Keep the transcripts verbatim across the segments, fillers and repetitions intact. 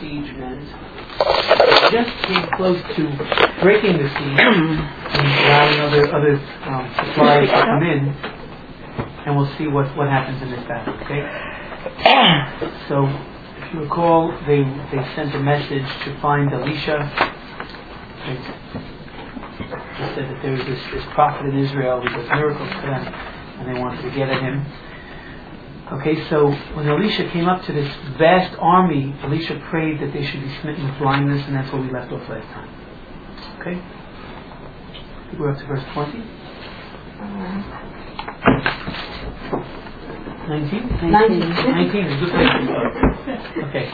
siege meant. They just came close to breaking the siege and allowing other other um, supplies to come in, and we'll see what, what happens in this battle. Okay. So, if you recall, they they sent a message to find Elisha. They, they said that there was this, this prophet in Israel who does miracles for them, and they wanted to get at him. Okay, so when Elisha came up to this vast army, Elisha prayed that they should be smitten with blindness, and that's where we left off last time. Okay? I think we're up to verse twenty. nineteen? nineteen. nineteen is a good place to start. Okay.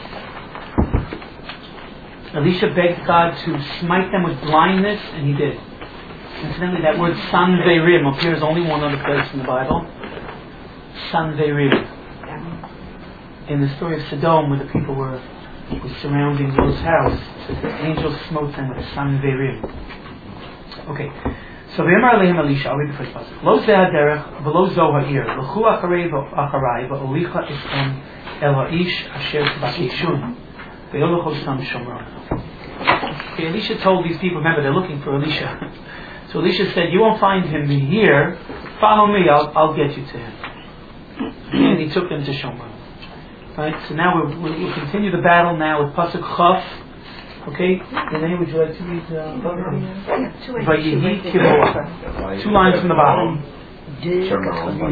Elisha begged God to smite them with blindness, and he did. Incidentally, that word sanverim appears only one other place in the Bible. Sanverim. In the story of Sodom, where the people were, were surrounding Lot's house, it says the angel smote them with Sanverim. Okay. So V'yamar Alehem Elisha, I'll read the first passage. Lo zeh haderech v'lo zo ha'ir, l'chu acharei v'acharai v'olicha isem el ha'ish asher t'bakeshun v'yolocho sam shomron. Okay, Elisha told these people, remember they're looking for Elisha. So Elisha said, you won't find him here, follow me, I'll, I'll get you to him. And he took them to Shomron. Right, so now we'll, we'll, we'll continue the battle now with Pasuk Chaf. Okay, Renee, would you like to read? Uh, Vayihi Kiboah. Two lines from the bottom. Hashem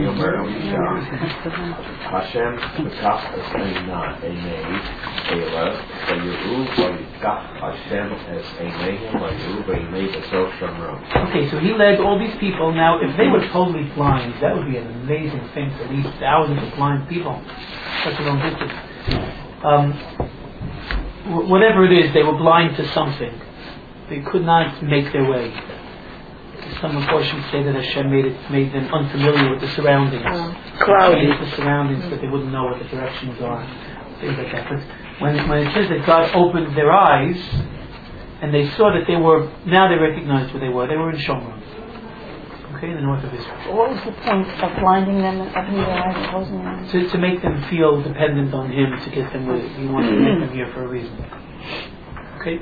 v'kach esena einei Ela vayiru v'yikach Hashem es eineihem vayiru v'einei b'sof Shomron. Okay, so he led all these people. Now, if they were totally blind, that would be an amazing thing to lead thousands of blind people such a long distance. Um, wh- whatever it is, they were blind to something. They could not make their way. Some portions say that Hashem made it made them unfamiliar with the surroundings. Uh, cloudy. The surroundings, but they wouldn't know what the directions are. Things like that. But when, when it says that God opened their eyes, and they saw that they were, now they recognized where they were. They were in Shomron. Okay, in the north of Israel. What was the point of blinding them and opening their eyes and closing their eyes? To, to make them feel dependent on Him, to get them where He wanted to make them here for a reason. Okay?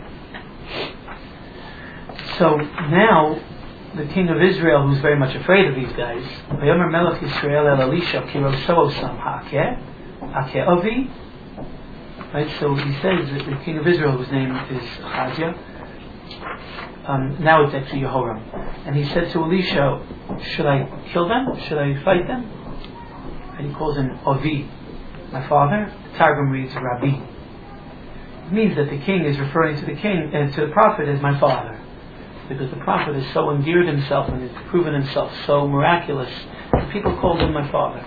So now, the king of Israel, who's very much afraid of these guys, Vayomer Melech Yisrael el Elisha kiroso osam ha'akeh akeh avi. Right, so he says that the king of Israel, whose name is Ahaziah, um, now it's actually Yehoram, and he said to Elisha, should I kill them? Should I fight them? And he calls him Avi, my father. The Targum reads Rabbi. It means that the king is referring to the king and uh, to the prophet as my father, because the prophet has so endeared himself and has proven himself so miraculous that people call him my father.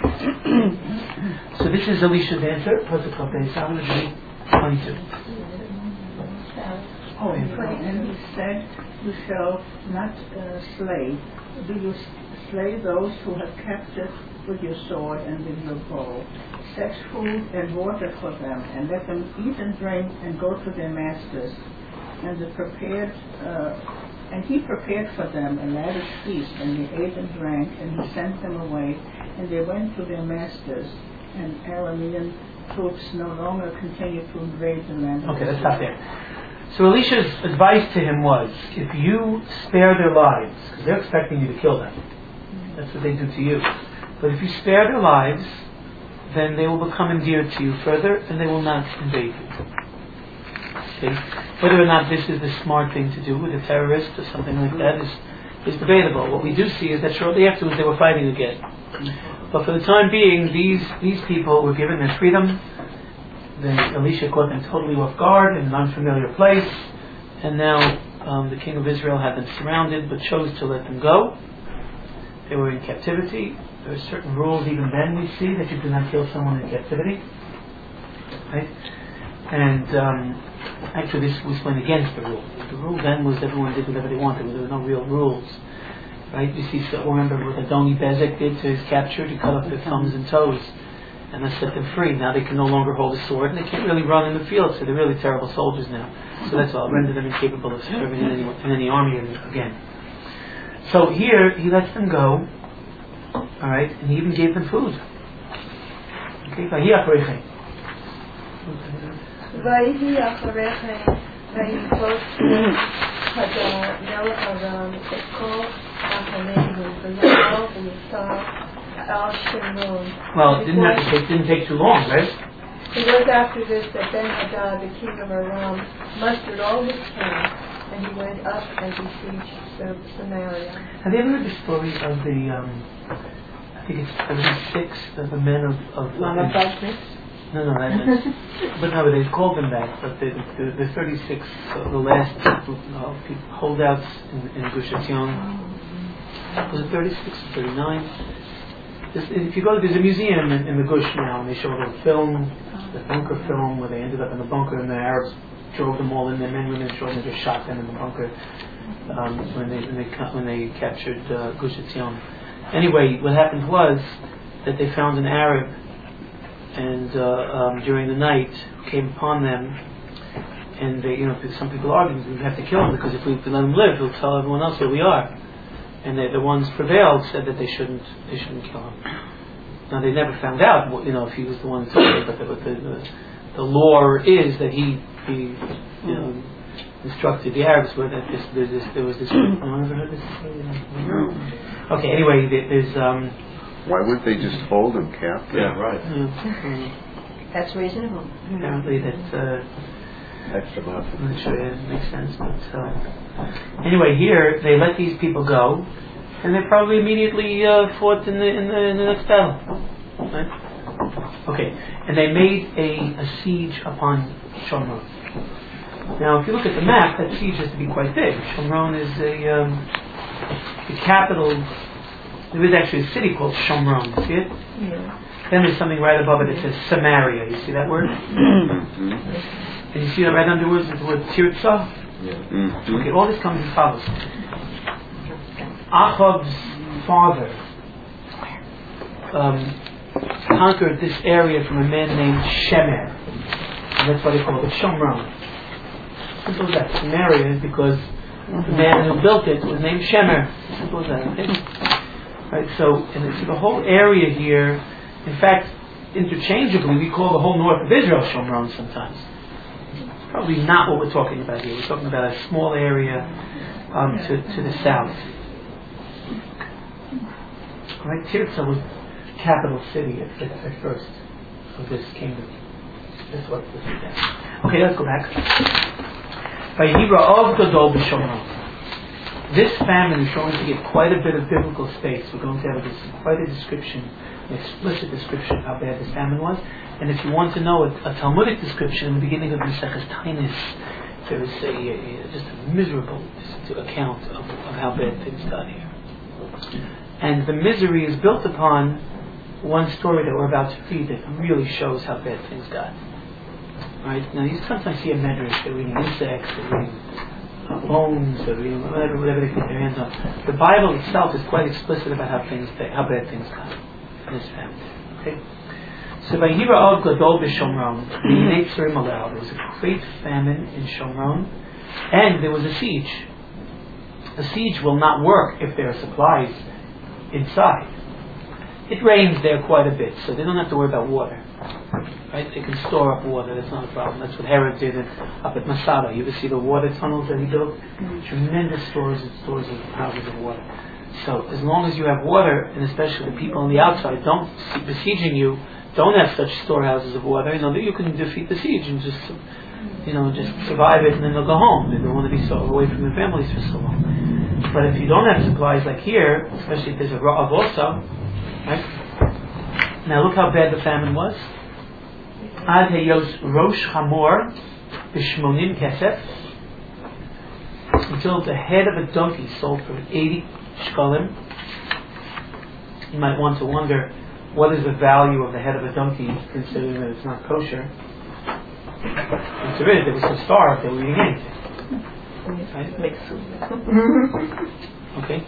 So this is Elisha's answer. twenty-two. Oh, and he said, you shall not uh, slay. Do you slay those who have captured with your sword and with your bow? Set food and water for them, and let them eat and drink and go to their masters. And the prepared, uh, and he prepared for them a lavish feast, and they ate and drank, and he sent them away, and they went to their masters. And Aramean troops no longer continued to invade the land. Okay, let's stop there. So Elisha's advice to him was, if you spare their lives, because they're expecting you to kill them, that's what they do to you. But if you spare their lives, then they will become endeared to you further, and they will not invade you. Okay. Whether or not this is the smart thing to do with a terrorist or something like that is, is debatable. What we do see is that shortly afterwards they were fighting again. But for the time being, these these people were given their freedom. Then Elisha caught them totally off guard in an unfamiliar place, and now um, the king of Israel had them surrounded, but chose to let them go. They were in captivity. There are certain rules even then we see that you do not kill someone in captivity. Right? And um, actually this was went against the rule. The rule then was everyone did whatever they wanted. There were no real rules. Right? You see, so remember what Adoni Bezek did to his captured. He cut off their thumbs and toes and then set them free. Now they can no longer hold a sword and they can't really run in the field, so they're really terrible soldiers now. So that's all. Render them incapable of serving in any, in any army again. So here, he lets them go. Alright? And he even gave them food. Okay? ויהי אחרי כן, ויפוץ הדר מלך ארם את כל מחנהו, ויבוא ויצר al Shimron. Well, it didn't have to take, didn't take too long, right? It was after this that Ben-Hadad, the king of Aram, mustered all his king, and he went up and besieged Samaria. Have you ever heard the story of the, um, I think it's seventy-six of the men of... of Mama of Buzzard? no, no, that, that's... but no, they called them that, but the, the, the thirty-six, uh, the last uh, people, holdouts in, in Gush Etzion. Was it thirty-six or thirty-nine? This, if you go, there's a museum in, in the Gush now, and they show the film, the bunker film, where they ended up in the bunker, and the Arabs drove them all in there, men, women, children, just shot them in the bunker um, when they when they when they captured uh, Gush Etzion. Anyway, what happened was that they found an Arab, and uh, um, during the night came upon them, and they, you know, some people argued we have to kill him because if we let him live, he'll tell everyone else where we are. And they, the ones prevailed said that they shouldn't they shouldn't kill him. Now they never found out, what, you know, if he was the one who took it, but the, but the, the the lore is that he he you know instructed the Arabs where that this, there, this there was this. Anyone ever heard this? Okay, anyway, there's um. Why wouldn't they just hold him captive? Yeah, right. Uh, That's reasonable. apparently that. Uh, Extra month. I'm not sure it makes sense, but uh, anyway, here they let these people go, and they probably immediately uh, fought in the in the, in the next battle. Right? Okay, and they made a, a siege upon Shomron. Now, if you look at the map, that siege has to be quite big. Shomron is a um, the capital. There is actually a city called Shomron. See it? Yeah. Then there's something right above it that says Samaria. You see that word? Mm-hmm. And you see that right underwards is the word Tirza? Yeah. Mm-hmm. Okay, all this comes as follows. Ahab's father um, conquered this area from a man named Shemer. And that's why they call it Shomron. Simple as that. Samaria is because the man who built it was named Shemer. Simple as that. Okay? Right, so, and so the whole area here, in fact, interchangeably, we call the whole north of Israel Shomron sometimes. Probably not what we're talking about here. We're talking about a small area um, to, to the south. Right, Tirza was capital city at, at, at first of this kingdom. That's what this is at. Okay, let's go back. Vayihira of Gadol b'Shomron. This famine is going to get quite a bit of biblical space. We're going to have a, quite a description, an explicit description of how bad this famine was. And if you want to know a, a Talmudic description in the beginning of Maseches Tainis, there is a, a, just a miserable account of, of how bad things got here. And the misery is built upon one story that we're about to read that really shows how bad things got. Right? Now you sometimes see a medrash, they're reading insects, they're reading uh, bones, they're reading whatever, whatever they put their hands on. The Bible itself is quite explicit about how things, how bad things got in this family. Okay? So by Hira of Gadol b'Shomron, there was a great famine in Shomron, and there was a siege. A siege will not work if there are supplies inside. It rains there quite a bit, so they don't have to worry about water. Right? They can store up water, that's not a problem. That's what Herod did up at Masada. You ever see the water tunnels that he built? Mm-hmm. Tremendous stores and stores of houses of water. So as long as you have water, and especially the people on the outside don't besieging you, don't have such storehouses of water, you know, that you can defeat the siege and just, you know, just survive it and then they'll go home. They don't want to be so away from their families for so long. But if you don't have supplies like here, especially if there's a ra'av also, right? Now look how bad the famine was. Ad heyos rosh hamor b'shmonim kesef, until the head of a donkey sold for eighty shkalim. You might want to wonder, what is the value of the head of a donkey, considering that it's not kosher? If there is, they were so starved they were eating anything. Right? Okay.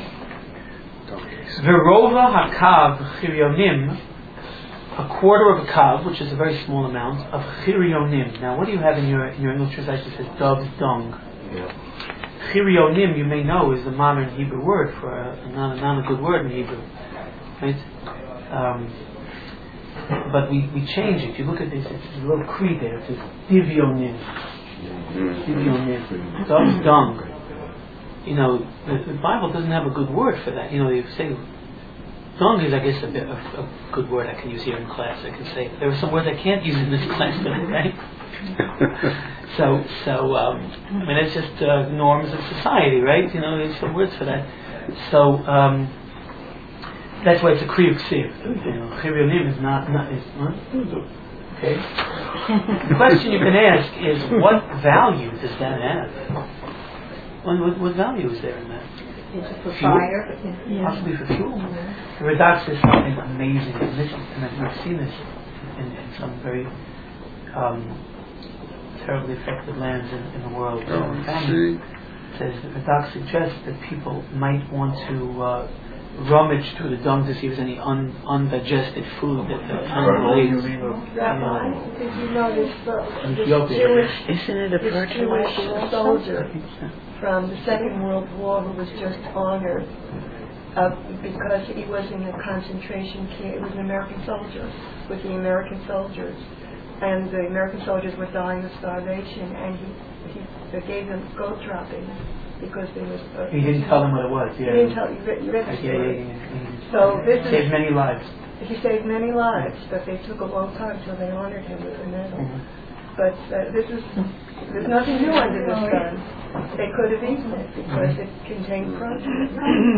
Verova hakav chirionim, a quarter of a kav, which is a very small amount of chirionim. Now, what do you have in your in your English translation? It says dove's dung. Yeah. Chirionim, you may know, is the modern Hebrew word for a, a not, a, not a good word in Hebrew, right? Um, but we, we change it. If you look at this, it's a little creed there. It says divyonim. Divyonim. Dog's dung. You know, the, the Bible doesn't have a good word for that. You know, they say dung is, I guess, a bit of a good word I can use here in class. I can say there are some words I can't use in this class today, right? so, so um, I mean, it's just uh, norms of society, right? You know, there's some words for that. So um, that's why it's a kriyuk ksiv. You know, chivyonim is not not is what? Okay. The question you can ask is, what value does that have? What, what, what value is there in that? Is it for Fuel? fire? Yeah. Possibly for fuel. The Radak says something amazing, and, this, and I've I've seen this in, in some very um, terribly affected lands in, in the world. Oh, The family says that Radak suggests that people might want to uh, rummage through the dung to see if there's any un, undigested food that the animal eats. Rabbi, did you notice the, this Ethiopia. Jewish, Isn't it a this Jewish soldier from the Second World War who was just honored uh, because he was in a concentration camp? He was an American soldier with the American soldiers, and the American soldiers were dying of starvation, and he, he they gave them goat droppings because there was. Uh, He didn't tell them what it was. Yeah. He didn't tell you. Read, you read the Yeah, story. yeah, yeah, yeah. So this is. Saved many lives. He saved many lives, but they took a long time till they honored him with a medal. Mm-hmm. But uh, this is, there's nothing new under the sun. They could have eaten it because it contained protein.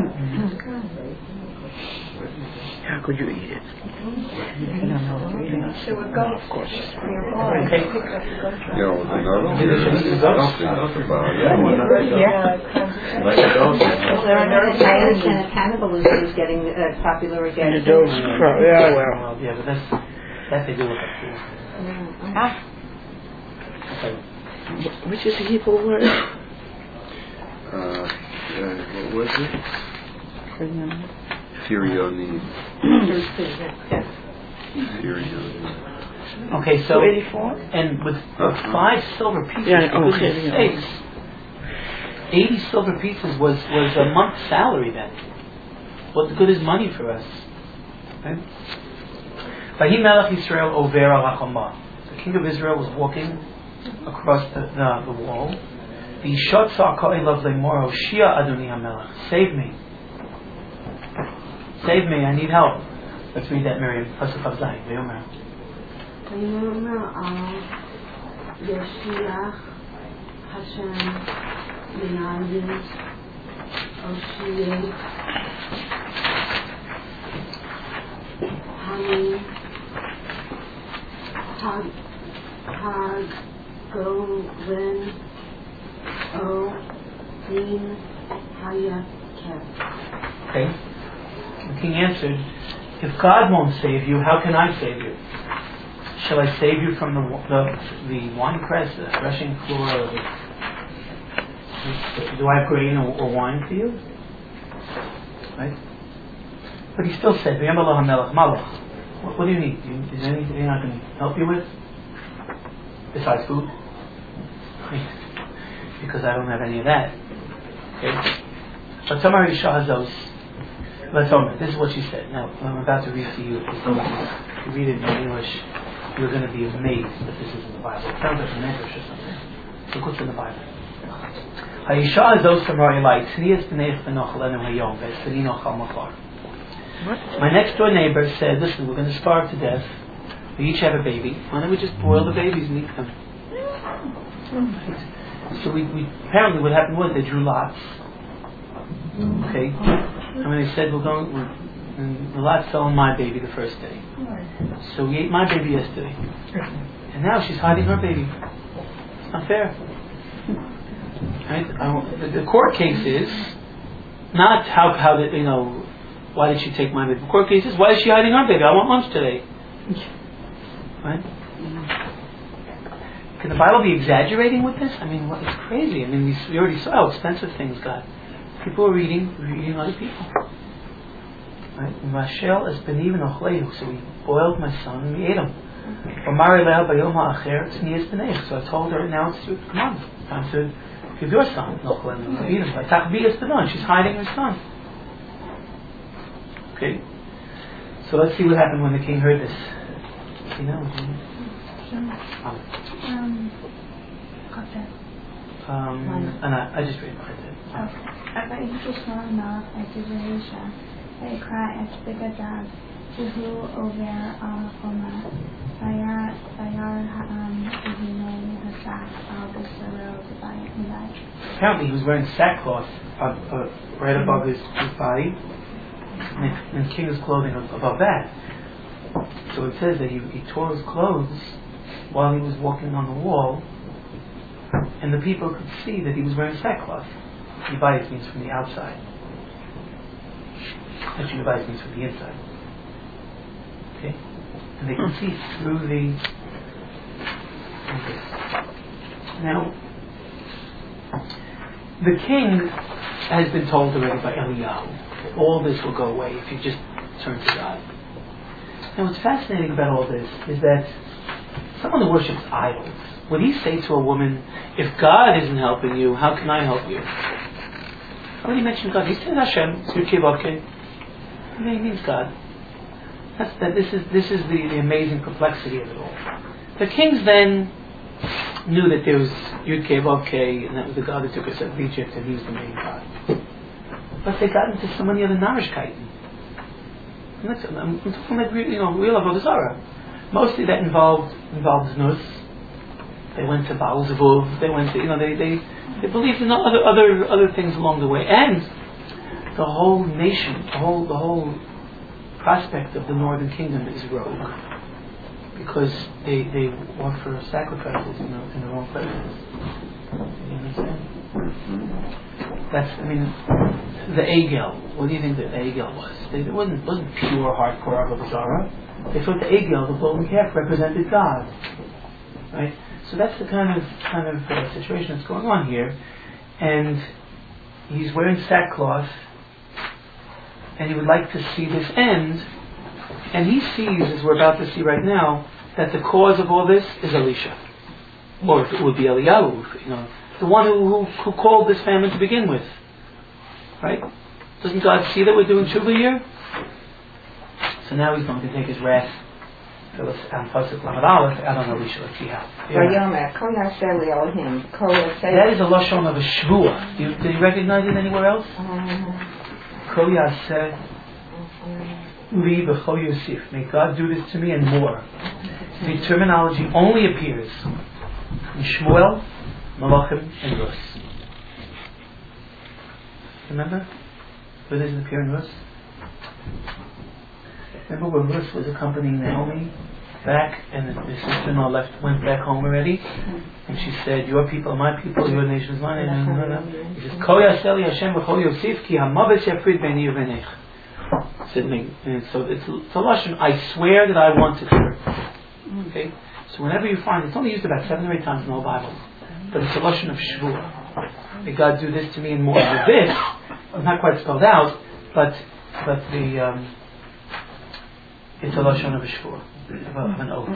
How could you eat it? There were goats nearby. Okay. They picked up the goat trap. No, another about it. Yeah. Like a dog. Well, there are no science and cannibalism is getting uh, popular again. And those, yeah, well. Yeah, but that's that they do with it too. Ah, Okay. Which is the Hebrew word? Uh, uh, what was it? Firionim. yes. Firionim. Okay, so two eighty-four? and with, with Uh-huh. five silver pieces, Yeah, for goodness okay, yeah. sakes, eighty silver pieces was, was a month's salary then. What good is money for us? Right? Vahi Melech Yisrael over al Hachama. The king of Israel was walking across the, the, the wall. V'yishot tza'aka elav le'mor Hoshia Adoni HaMelech. Save me. Save me, I need help. Let's read that, Miriam. Pasuk Chav Zayin. Ve'omer. ויאמר ישיח השם מנהלים אושיי אני הגורן או דין היקר. Okay. The king answered, if God won't save you, how can I save you? Shall I save you from the the, the winepress, the threshing floor, or the, do I have grain or, or wine for you? Right? But he still said, what, what do you need? Do you, is there anything I can help you with? Besides food? Because I don't have any of that. Okay? But Tamar Isha Hazos, let's own it. This is what she said. Now, I'm about to read to you. If you read it in English, you're going to be amazed that this is in the Bible. It sounds like a Medrash or something. Look what's in the Bible. Ha'isha Hazos Tamar Elai, Tznias B'neich B'nochalenu Hayom, V'Etzani Nochal Machar. My next door neighbor said, listen, we're going to starve to death. We each have a baby. Why don't we just boil the babies and eat them? So we, we apparently what happened was they drew lots. Okay? And when they said, we're going, we're, and the lots fell on my baby the first day. So we ate my baby yesterday. And now she's hiding her baby. It's not fair. Right? I, the, the court case is not how, how did, you know, why did she take my baby? The court case is, why is she hiding our baby? I want lunch today. Right? Can the Bible be exaggerating with this? I mean, what, it's crazy. I mean, we, we already saw how expensive things got. People are reading, reading other people. Right? Rachel is beniv nochlehu. So we boiled my son and we ate him. So I told her, now it's come on, time to give your son nochlehu. Eat him. She's hiding her son. Okay. So let's see what happened when the king heard this. you know? Um, okay. Um, and I, I just read what I did. Okay. אבל אם תשמע מלך את דברי אישה, ויקרא את בגדיו, שהוא עובר על החומה, וירא העם והנה השק על בשרו בבית מבית. Apparently he was wearing sackcloth uh, uh, right above his, his body, and, and king's clothing above that. So it says that he, he tore his clothes while he was walking on the wall, and the people could see that he was wearing sackcloth. Yibayis means from the outside. Actually, Yibayis means from the inside. Okay? And they could see through the... Okay. Now, the king has been told already by Eliyahu that all this will go away if you just turn to God. And what's fascinating about all this is that someone who worships idols, would he say to a woman, if God isn't helping you, how can I help you? How would he mention God? He said Hashem, Yud-Kei-Vav-Kei. He means God. That's, that, this is, this is the, the amazing complexity of it all. The kings then knew that there was Yud-Kei-Vav-Kei, and that was the God that took us out of Egypt, and he was the main God. But they got into so many other Narishkeiten. I'm talking about, you know, real Avodah Zarah. Mostly that involved involved Znus. They went to Baal Zvuv. They went to, you know, they, they, they believed in other other other things along the way. And the whole nation, the whole the whole prospect of the Northern Kingdom is rogue, because they they offer sacrifices in the, in the wrong places. You understand? That's, I mean, the Egel. What do you think the Egel was? They, it wasn't wasn't pure hardcore Avodah Zarah. They thought the Egel, the golden calf, represented God, right? So that's the kind of kind of uh, situation that's going on here, and he's wearing sackcloth, and he would like to see this end, and he sees, as we're about to see right now, that the cause of all this is Elisha, or if it would be Eliyahu, you know, the one who, who who called this famine to begin with, right? Doesn't God see that we're doing tshuva here? So now he's going to take his wrath. So let's Pasuk Lamed Aleph out on Elisha. Let's see how. That is a lashon of a shvua. Do you, do you recognize it anywhere else? Kol Yaseh Li B'Chol Yosif. May God do this to me and more. The terminology only appears in Shmuel, Malachim, and Rus. Remember? Where does it appear in Rus? Remember when Rus was accompanying Naomi back, and the, the sister-in-law left, went back home already, and she said, "Your people are my people, your nation is mine." And, and, and, and he says, "Ko yaseli Hashem v'chol Yosif ki hamaves yafrid beini uvenech." And so it's, it's a lashon. I swear that I wanted her. Okay, so whenever you find, it's only used about seven or eight times in the whole Bible, but it's a lashon of shvua. May God do this to me and more. With this, it's not quite spelled out, but but the um, it's a lashon of a shvua, of an oath.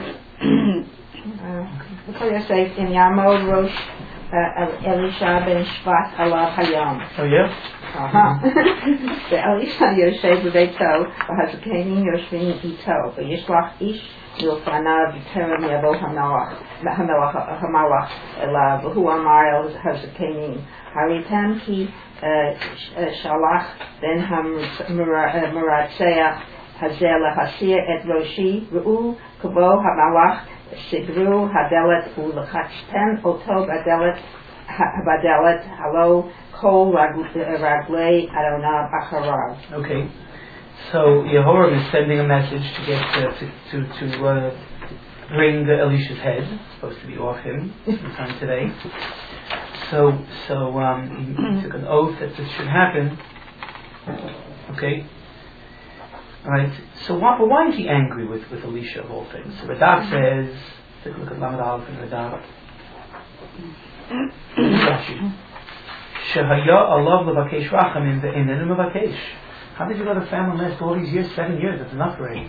Before you say in Yamod Rosh Elisha ben Shvat Alav Hayom. Oh yeah. Uh-huh. The Elisha Yosef Beito Hazakanim Yoshvin Ito, but Yishlach Ish Yilfana B'Terem Yavo Hamalach Hamalach Hamalach Elav Hu Amar Hazakanim Haritam Ki Shalach Ben Ham Muratseach Hazel Hasir Et Roshi Ru Kabo Hamalach Sidru Hadelet Ulachachtem Otob Adelet Habadelet Halo Kol Raglei Adonab Acharav. Okay, so Yehoram is sending a message to get uh, to to, to uh, bring the Elisha's head. It's supposed to be off him sometime today. So so um, he, he took an oath that this should happen. Okay. All right. So why, but why is he angry with, with Elisha of all things? So Radak says, take a look at Lamed Aleph and Radak. Shehaya alav levakesh rachamim ve'enenim levakesh. How did you let a family last all these years? Seven years. That's enough already.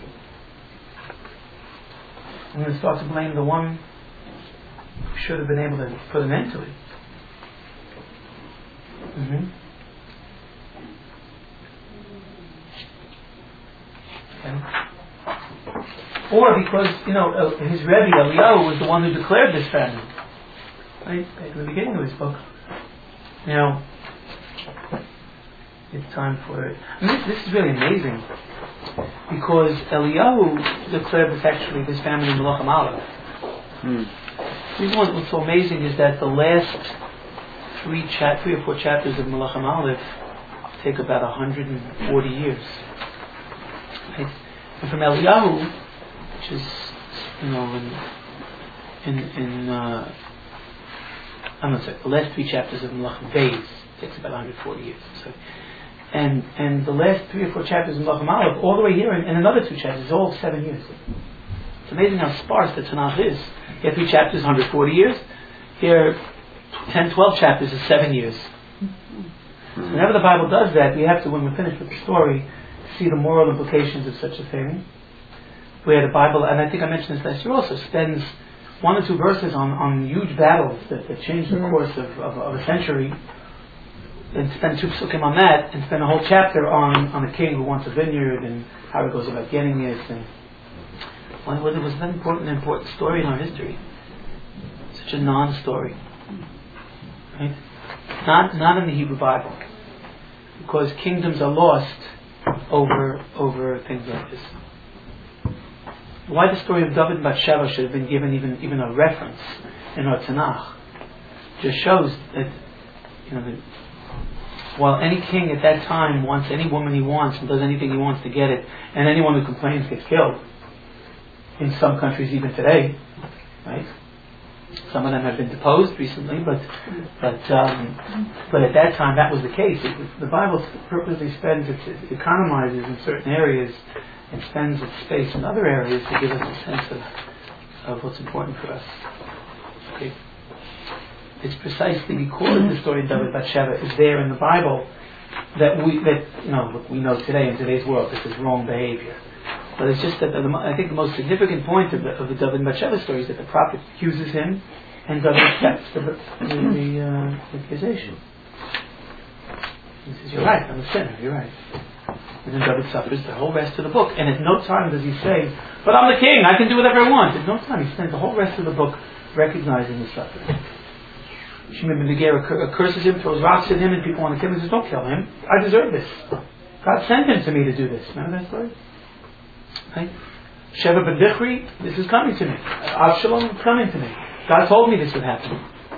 I'm going to start to blame the one who should have been able to put an end to it. Mm-hmm. Okay. or because, you know, uh, his Rebbe, Eliyahu, was the one who declared this famine. Right? Back in the beginning of his book. Now, it's time for it. I mean, this, this is really amazing. Because Eliyahu declared this actually, this famine in Melachim Aleph. Hmm. The reason what's so amazing is that the last three, cha- three or four chapters of Melachim Aleph take about one hundred forty years. Right? And from Eliyahu, which is, you know, in, in, in uh, I'm not sorry, the last three chapters of Melachim Beis takes about one hundred forty years. So, and and the last three or four chapters of Melachim Aleph, all the way here, and, and another two chapters, is all seven years. It's amazing how sparse the Tanakh is. Here, three chapters, one hundred forty years. Here, ten, twelve chapters is seven years. So whenever the Bible does that, we have to, when we're finished with the story, see the moral implications of such a thing. Where the Bible, and I think I mentioned this last year also, spends one or two verses on, on huge battles that, that change the mm-hmm. course of, of, of a century, and spend two psukim on that, and spend a whole chapter on, on a king who wants a vineyard and how he goes about getting it. And well, it was an important, important story in our history. Such a non-story, right? Not not in the Hebrew Bible, because kingdoms are lost over over things like this. Why the story of David and Bathsheba should have been given even even a reference in our Tanakh just shows that, you know, that while any king at that time wants any woman he wants and does anything he wants to get it, and anyone who complains gets killed. In some countries, even today, right? Some of them have been deposed recently, but but um, but at that time that was the case. It was, the Bible purposely spends its, it economizes in certain areas and spends its space in other areas to give us a sense of of what's important for us. Okay. It's precisely because the story of David Bathsheba is there in the Bible that we that you know we know today in today's world this is wrong behavior. But it's just that the, I think the most significant point of the, of the David and Bathsheba story is that the prophet accuses him and David accepts the, the, the uh, accusation. He says, "You're right, I'm a sinner, you're right." And then David suffers the whole rest of the book. And at no time does he say, "But I'm the king, I can do whatever I want." At no time. He spends the whole rest of the book recognizing his suffering. Shimon ben Gera curses him, throws rocks at him, and people want to kill him. He says, "Don't kill him. I deserve this. God sent him to me to do this." Remember that story? Right? Sheva ben Bichri, this is coming to me. Avshalom is coming to me. God told me this would happen.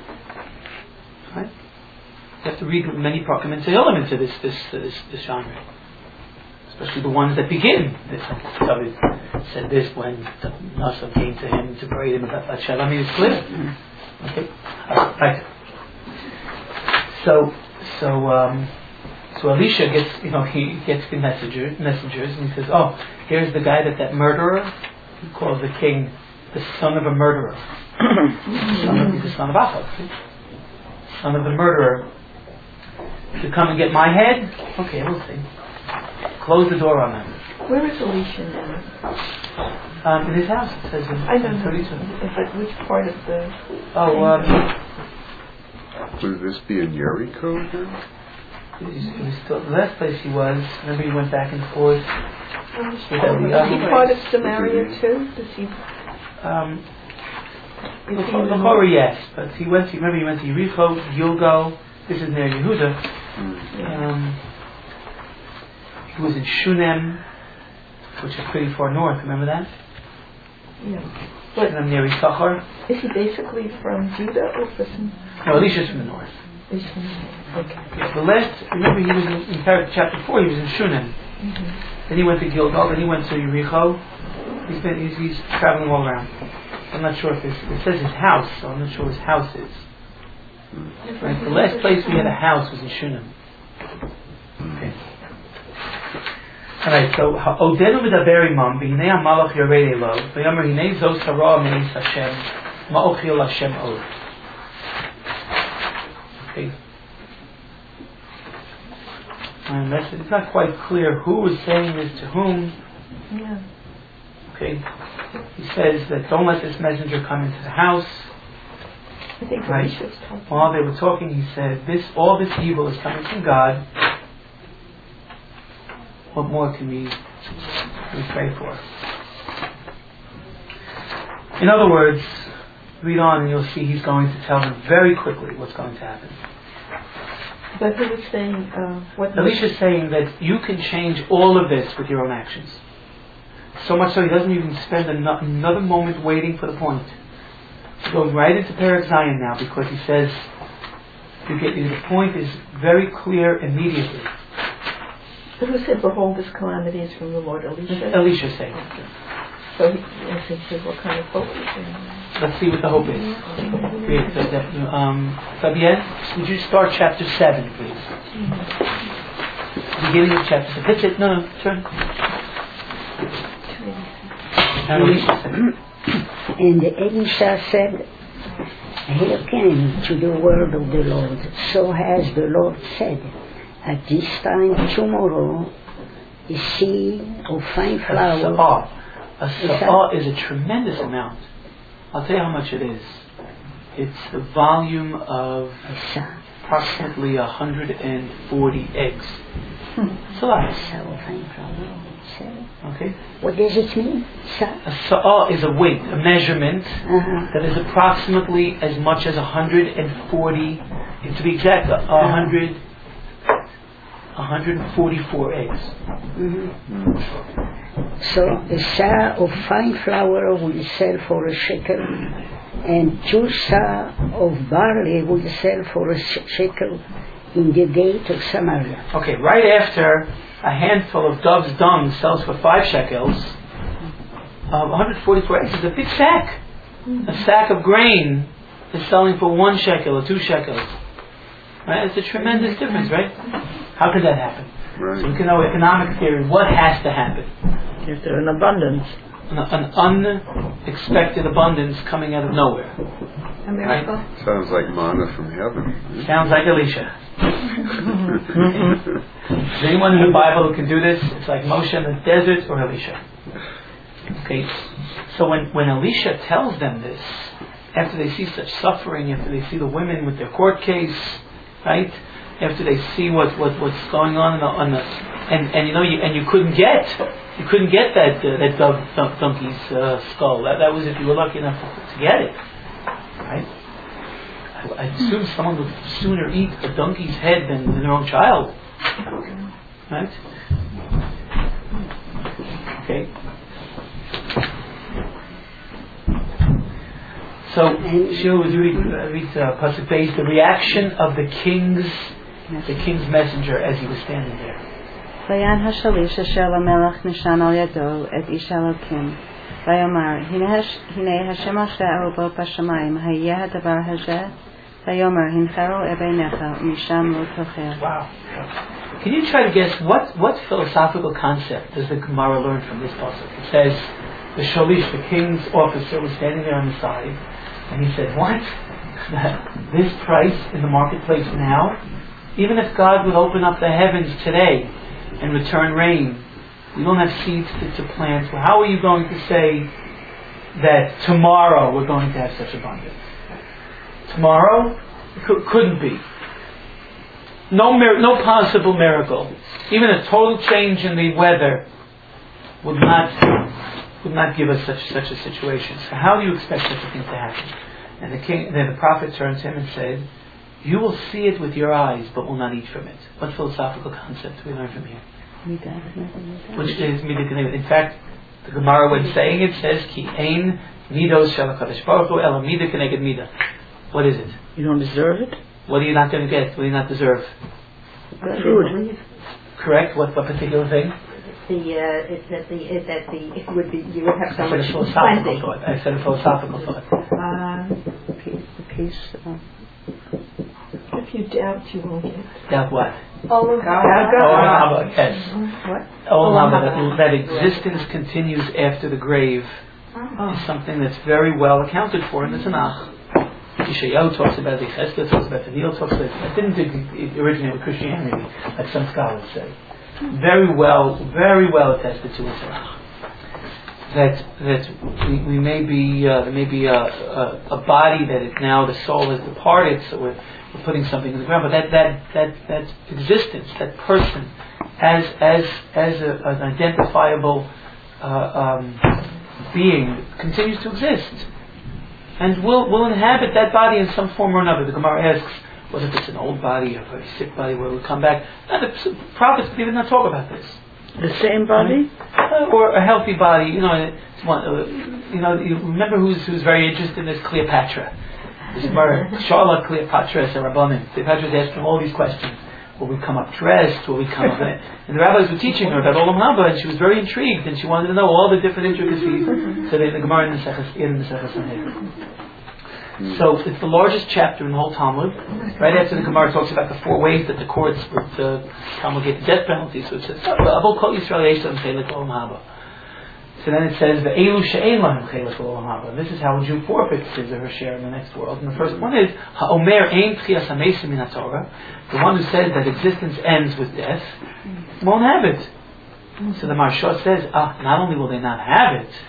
Right? You have to read many Prakim Tehillim into this this, this this genre, especially the ones that begin. This, David said this when Nashon came to him to pray him about Bathsheba. I mean, it's clear. Okay, uh, right. So, so. Um, So Elisha gets, you know, he gets the messenger, messengers, and he says, "Oh, here's the guy that that murderer, he calls the king the son of a murderer. son of, he's the son of Achab, son of the murderer. To come and get my head? Okay, we'll see. Close the door on them." Where is Elisha now? Um, in his house, it says in, I don't know. thirty-two. Is it which part of the? Oh, um, would this be in Jericho then? He was still, the last place he was, remember he went back and forth. Um, is he part of Samaria too? Does he? Um, Lachora, yes, but he went. To, remember he went to Yericho, Gilgal. This is near Yehuda. Um, he was in Shunem, which is pretty far north. Remember that? Yeah. But Shunem near Issachar. Is he basically from Judah or from? No, Elisha's from the north. Okay. Yeah, the last, remember he was in, in chapter four, he was in Shunem. Mm-hmm. Then he went to Gilgal, then he went to Yericho. He's been, he's, he's traveling all around. I'm not sure if this, it says his house, so I'm not sure his house is. Right? The last place we had a house was in Shunem. Okay. Alright, so, Odenu medaber imam, v'hinei hamalach yared elav, v'yomer hinei zos hara me'es Hashem, ma'ochil Hashem od. Okay. And it's not quite clear who is saying this to whom. Yeah. Okay. He says that don't let this messenger come into the house. I think right. talking. While they were talking, he said, "This all this evil is coming from God. What more can we, can we pray for?" In other words, read on and you'll see he's going to tell them very quickly what's going to happen. But who was saying uh, what? Elisha's saying that you can change all of this with your own actions. So much so he doesn't even spend an- another moment waiting for the point. He's going right into Perek Zion now because he says you get, the point is very clear immediately. But who said, "Behold, this calamity is from the Lord"? Elisha. Elisha saying. So he, yes, he said, "What kind of hope is there?" Let's see what the hope is. Great. So that, um, Fabienne, would you start chapter seven, please? Mm-hmm. Beginning of chapter seven. That's it. No, no, turn. And Elisha said. And Elisha said, hearken to the word of the Lord. So has the Lord said, at this time tomorrow, a seed of fine flour. A sa'ah. A sa'ah is a tremendous amount. I'll tell you how much it is. It's the volume of approximately one hundred forty eggs. It's a lot. Okay. What does it mean? A sa'ah is a weight, a measurement uh-huh. that is approximately as much as one hundred forty, to be exact, one hundred, one hundred forty-four eggs. Mm-hmm. So a sa of fine flour will sell for a shekel, and two sa of barley will sell for a shekel in the gate of Samaria. Okay, right after a handful of dove's dung sells for five shekels, uh, one hundred forty-four eggs is a big sack. A sack of grain is selling for one shekel or two shekels. Right? It's a tremendous difference, right? How could that happen? Right. So we can know economic theory. What has to happen? If there's an abundance. An, an unexpected abundance coming out of nowhere. A miracle. Right? Sounds like manna from heaven. Sounds like Elisha. Is anyone in the Bible who can do this? It's like Moshe in the desert or Elisha. Okay. So when, when Elisha tells them this, after they see such suffering, after they see the women with their court case, right? After they see what, what what's going on, in the, on the and and you know you and you couldn't get you couldn't get that uh, that dove, dun- donkey's uh, skull. That that was if you were lucky enough to, to get it, right? I, I assume someone would sooner eat a donkey's head than, than their own child, right? Okay. So, Sheila, would you read, uh, read uh, Pasuk Beis, the reaction of the king's, the king's messenger as he was standing there. ויען השליש אשר למלך נשען על ידו את איש אלוקים, ויאמר, הנה השם אשר בו בשמיים, היה הדבר הזה, ויאמר, הנחרו בעיניך, ומשם לא תאכל. Wow. Can you try to guess what, what philosophical concept does the Gemara learn from this pasuk? It says, the shalish, the king's officer, was standing there on the side, and he said, what? This price in the marketplace now? Even if God would open up the heavens today and return rain, we don't have seeds to, to plant. Well, how are you going to say that tomorrow we're going to have such abundance? Tomorrow? It c- couldn't be. No, mir- no possible miracle. Even a total change in the weather would not would not give us such such a situation. So how do you expect such a thing to happen? And the king, then the prophet turned to him and said, "You will see it with your eyes, but will not eat from it." What philosophical concept do we learn from here? Which is midah keneged. In fact, the Gemara, when saying it, says, "Ki ein midos shel HaKadosh Baruch Hu ela midah keneged midah." What is it? You don't deserve it? What are you not going to get? What do you not deserve? Food. Correct. What what particular thing? The uh, is that the is that the it would be you would have so I said much a philosophical plenty. thought. I said a philosophical thought. Um, Peace, the peace. Uh, If you doubt, you won't get. Doubt what? All of God. Olam haba. Yes. what? Olam haba. That existence continues after the grave is something that's very well accounted for in the Tanakh. Yeshayahu talks about it, Chesed talks about it, Daniel talks about it. It didn't originate with Christianity, like some scholars say. Very well, very well attested to in Tanakh. That that we, we may be uh, there may be a, a, a body that is now the soul has departed, so we're, we're putting something in the ground. But that that that that existence, that person, as as as a, an identifiable uh, um, being continues to exist. And will will inhabit that body in some form or another. The Gemara asks whether it's an old body, a very sick body, where it will come back. And the prophets did not talk about this. The same body? Uh, or a healthy body, you know, it's one, uh, you know, you remember who's who's very interested in this? Cleopatra. This Gemara, Charlotte Cleopatra as a Rabbanim. Cleopatra is asking all these questions. Will we come up dressed? Will we come up? And the rabbis were teaching her about Olam Haba, and she was very intrigued, and she wanted to know all the different intricacies. So they, the Gemara in the Seches in the Seches Sanhedrin. So it's the largest chapter in the whole Talmud. Right after the Gemara talks about the four ways that the courts would uh, promulgate the death penalty. So it says, "Abol Kol Yisrael Yeshem Chelek Olam Haba." So then it says, the Elu She'ein Lahem Chelek Olam Haba. This is how a Jew forfeits his or her share in the next world. And the first one is Ha'omer Ein Tchias HaMeisim Min HaTorah. The one who says that existence ends with death won't have it. So the Maharsha says, ah, not only will they not have it,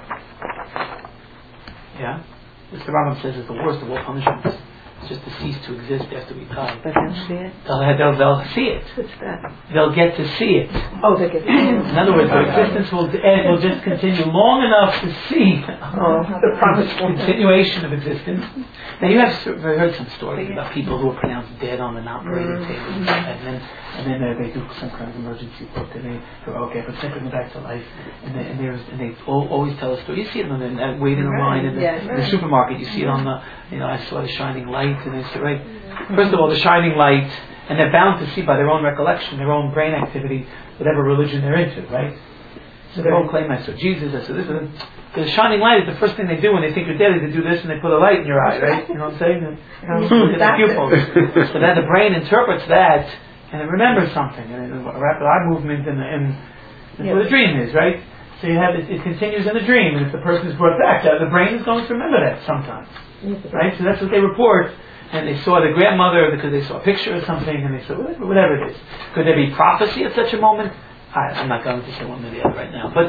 yeah, this the Rambam says is the worst of all punishments. It's just to cease to exist after we die. But they'll see it? They'll, they'll, they'll see it. What's that? They'll get to see it. Oh, they get to see it. In other words, their existence will, end, will just continue long enough to see oh, the promised continuation of existence. Now you have heard some stories about people who are pronounced dead on an operating mm-hmm. table, and then and then uh, they do some kind of emergency book, and they go, okay, but take them back to life, and they and, and they all, always tell a story. You see it on the uh, wait in a line in the, yeah, in right. the supermarket. You see it on the, you know, I saw the shining light, and they say, right. First of all, the shining light, and they're bound to see by their own recollection, their own brain activity, whatever religion they're into, right? So they all claim, I saw Jesus, I saw this. The shining light is the first thing they do when they think you're dead, is they do this and they put a light in your eye, right? You know what I'm saying? And look at the pupils. So then the brain interprets that, and it remembers something, and a rapid eye movement, and, and that's what a dream is, right? So you have it, it continues in a dream, and if the person is brought back, the brain is going to remember that sometimes, right? So that's what they report. And they saw the grandmother because they saw a picture or something, and they said, whatever, whatever it is. Could there be prophecy at such a moment? I, I'm not going to say one or the other right now. But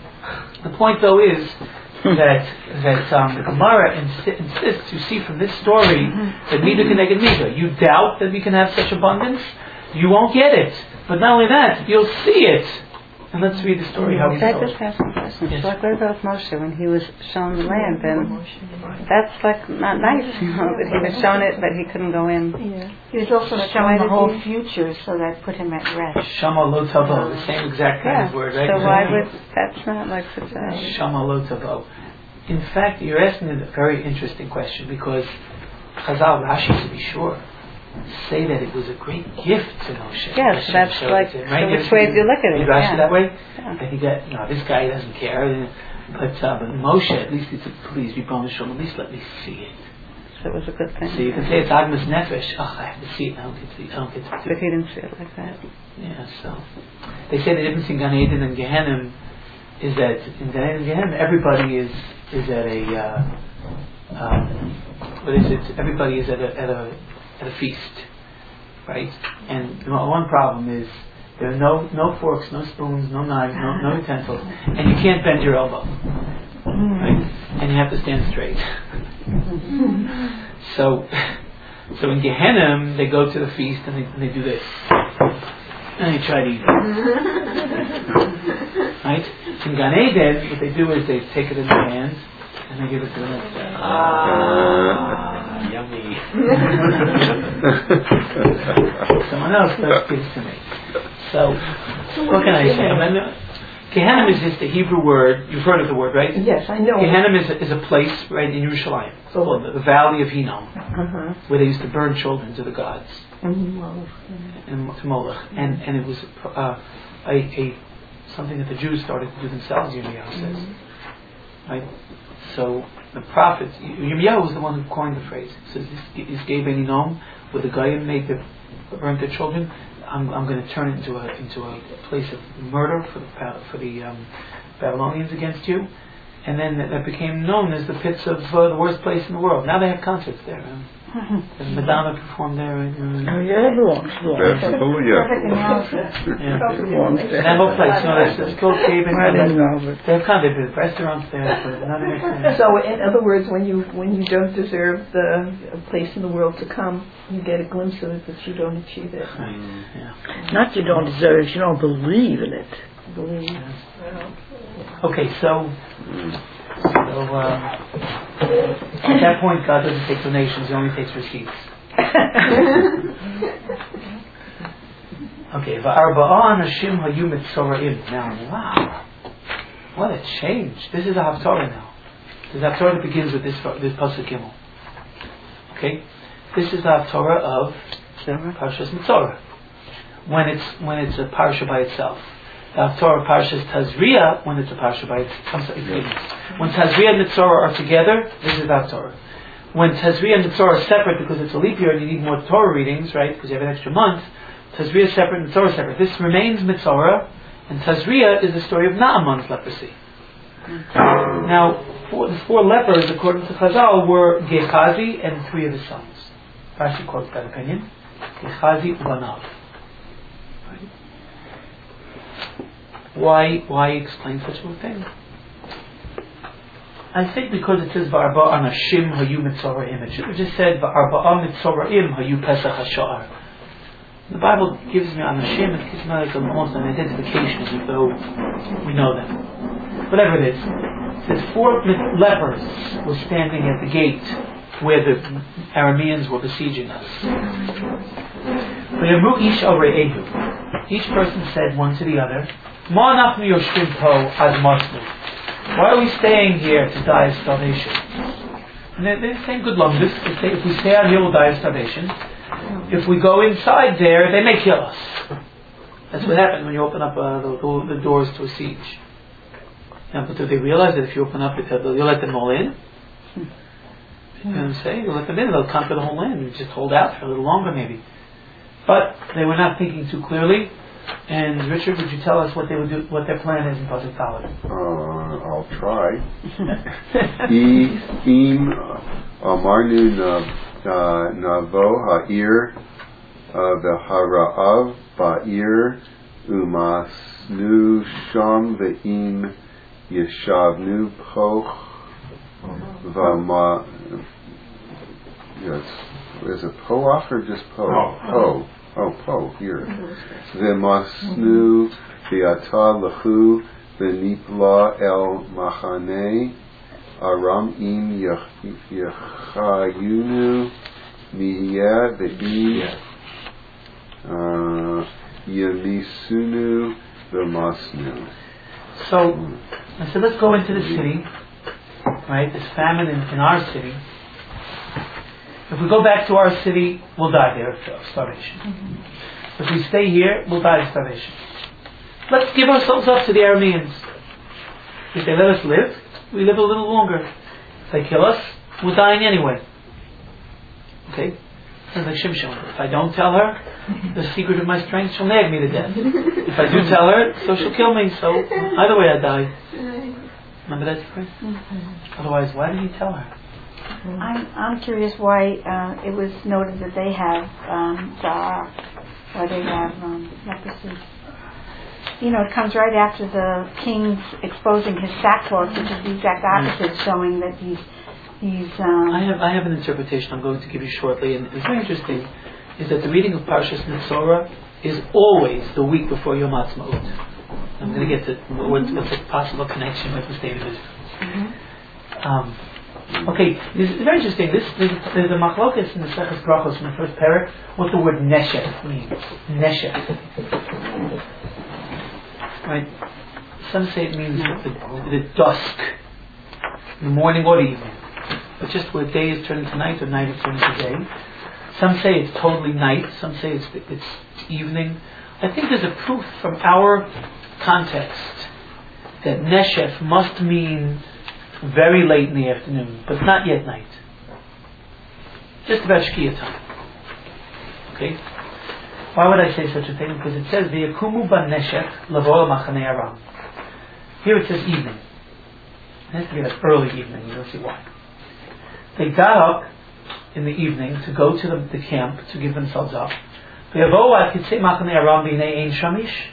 the point, though, is that that um, the Gemara insi- insists, you see from this story, that Mida Keneged Mida. You doubt that we can have such abundance? You won't get it. But not only that, you'll see it. And let's read the story how he I told. just have some questions. Yes. Like what about Moshe when he was shown the land? And that's like not nice, you know, that he was shown it, but he couldn't go in. Yeah. He was also shown the whole future, so that put him at rest. Shama lo tavo, the same exact kind Yeah. of word, right? So why would that's not like such a Shama lo tavo. In fact, you're asking a very interesting question, because Chazal, Rashi, to be sure, say that it was a great gift to Moshe. yes, Hashem that's showed like it to him, so right? which way do you look at it? You Rashi Yeah. that way? Yeah. That he got, no, this guy doesn't care. But, uh, but Moshe, at least he said, please be bonus at least let me see it. So it was a good thing. So you can say it's Agmas Nefesh. Oh, I have to see it. I don't get to see it. I don't get to But do it. he didn't see it like that. Yeah, so they say the difference in Gan Eden and Gehenna is that in Gan Eden and Gehenna everybody is is at a uh, um, what is it? Everybody is at a at a at a feast, right? And the one problem is there are no no forks, no spoons, no knives, no no utensils, and you can't bend your elbow, right? And you have to stand straight. so. So in Gehenna, they go to the feast and they, and they do this. And they try to eat it. Right? In Gan Eden, what they do is they take it in their hands and they give it to the next guy. Ah, yummy. Someone else does gives to me. So, what can I say? I mean, Gehenna is just a Hebrew word. You've heard of the word, right? Yes, I know. Gehenna is a, is a place, right, in Yerushalayim. It's called the, the Valley of Hinnom, Uh-huh. where they used to burn children to the gods. Mm-hmm. And to Moloch, and and it was uh, a, a something that the Jews started to do themselves. Yirmiyahu says, mm-hmm. right? So the prophet Yirmiyahu was the one who coined the phrase. He says, "This gave any nom where the Goyim made the burnt their children. I'm I'm going to turn it into a into a place of murder for the for the um, Babylonians against you." And then that, that became known as the pits of uh, the worst place in the world. Now they have concerts there. Um, and Madonna performed there. And, uh, Oh, yeah, everyone. Hallelujah. yeah. Everyone's And there. that whole place, you know, that's it's called Cave and I didn't know, but they have kind of they have restaurants there, but none of it. So, in other words, when you when you don't deserve the place in the world to come, you get a glimpse of it, but you don't achieve it. Right. Yeah. not you don't deserve it, you don't believe in it. Believe. Yeah. Well, Okay, so, so uh, at that point, God doesn't take donations; He only takes receipts. Okay, va'arba'ah anashim hayu mitzoraim. Now, wow, what a change! This is a haftarah now. This haftarah that begins with this this pasuk gimel. Okay, this is the haftarah of Parshas Mitzorah. When it's when it's a parsha by itself. The haftarah Parshas Tazria when it's a parsha by itself. When Tazria and Mitzorah are together, this is the haftarah. When Tazria and Mitzorah are separate because it's a leap year and you need more Torah readings, right? Because you have an extra month. Tazria is separate, Mitzorah is separate. This remains Mitzorah, and Tazria is the story of Naaman's leprosy. Now, four, the four lepers, according to Chazal, were Gehazi and three of his sons. Rashi quotes that opinion. Gehazi Ubanav. Right? Why? Why explain such a thing? I think because it says Va'arba Anashim Hayu Mitzoraim. It should have just said Va'arba Mitzoraim Hayu Pesach HaSha'ar. The Bible gives me Anashim, it gives me like almost an identification as though we know them. Whatever it is. It says four lepers were standing at the gate where the Arameans were besieging us. Each person said one to the other, why are we staying here to die of starvation? And they're, they're saying good luck. This, if, they, if we stay out here, we'll die of starvation. If we go inside there, they may kill us. That's what happens when you open up uh, the, the, the doors to a siege. Now, but do they realize that if you open up it, you'll let them all in? You know what I'm saying? You'll let them in, they'll conquer the whole land. You just hold out for a little longer, maybe. But they were not thinking too clearly. And Richard, would you tell us what they would do, what their plan is in Pasuk Talmud? Uh, I'll try. Im amarnu navo ha'ir v'hara'av ba'ir umasnu sham ve'im yeshavnu poch v'ma. Yes, is it poach or just po? Po. Oh, po, here. V'masnu v'ata lechu v'nipla el machane aram im yechayunu miyeh v'im yemisunu v'masnu. So, so let's go into the city, right? This famine in, in our city. If we go back to our city, we'll die there of starvation. Mm-hmm. If we stay here, we'll die of starvation. Let's give ourselves up to the Arameans. If they let us live, we live a little longer. If they kill us, we're dying anyway. Okay? Sounds like Shimshon. If I don't tell her the secret of my strength, she'll nag me to death. If I do tell her, so she'll kill me. So either way I die. Remember that story? Mm-hmm. Otherwise, why did he tell her? I'm I'm curious why uh, it was noted that they have um, Za'ar, why they have um, leprosy. You know, it comes right after the king's exposing his sackcloth, which is the exact opposite, showing that he's he's. Um, I have I have an interpretation I'm going to give you shortly, and it's very interesting. Is that the reading of Parshas Mitzorah is always the week before Yom Ha'atzmaut. I'm going to get to what's, what's the possible connection with the state of Israel. Mm-hmm. Um, Okay, this is very interesting. This there's, there's a machlokas in the Seches Brachos in the first parak. What the word neshech means? Neshech, right? Some say it means the, the dusk, the morning or the evening, but just where day is turning to night or night is turning to day. Some say it's totally night. Some say it's it's evening. I think there's a proof from our context that neshech must mean very late in the afternoon, but not yet night. Just about Shkia time. Okay? Why would I say such a thing? Because it says, V'yakumu b'neshech lavo machane aram. Here it says evening. It has to be like early evening, you'll see why. They got up in the evening to go to the, the camp to give themselves up. V'yavo ad kitzei machane aram b'nei ein shamish.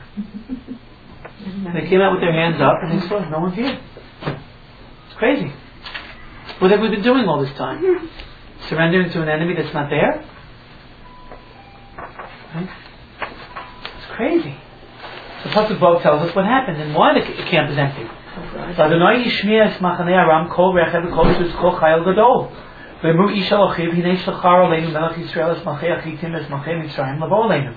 They came out with their hands up and they saw, no one's here. Crazy. What have we been doing all this time? Surrendering to an enemy that's not there? Right? It's crazy. So Pasuk Bo tells us what happened and why the camp is empty. So Adonai Yishmiya es Machanei Aram kol rechev kol tus kol chayil gadol. V'emru ish alochiv hinei shachar aleinu melech Yisrael es malchei achitim es malchei Mitzrayim lavo aleinu.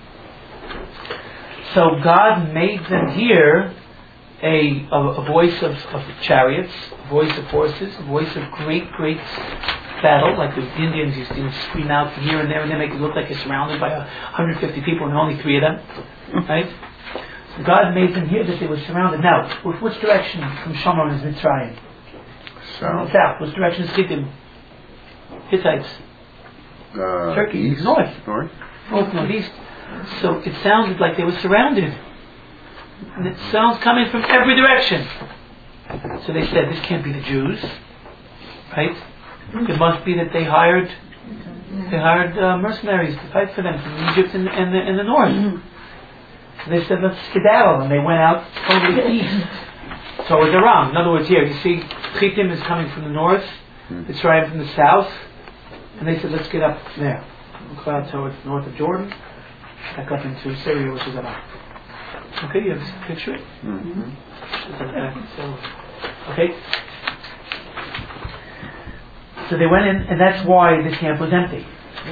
So God made them hear a, a, a voice of, of chariots, a voice of horses, a voice of great, great battle, like the Indians used to scream out from here and there, and they make it look like you're surrounded by one hundred fifty people and only three of them, right? So God made them hear that they were surrounded. Now, with which direction from Shomron is Mitzrayim? South. South. Which direction is Hittim? Hittites? Uh, Turkey. East. North. North. North, northeast. So it sounded like they were surrounded. And it sounds coming from every direction. So they said, this can't be the Jews, right? It must be that they hired they hired uh, mercenaries to fight for them from Egypt and, and, the, and the north. So they said, let's skedaddle, and they went out totally east towards Aram. In other words, here you see Chittim is coming from the north, Mitzrayim from the south, and they said, let's get up there. We'll go out towards north of Jordan, back up into Syria, which is Aram. Okay, you have a picture? Mm-hmm. So, okay. So they went in, and that's why the camp was empty.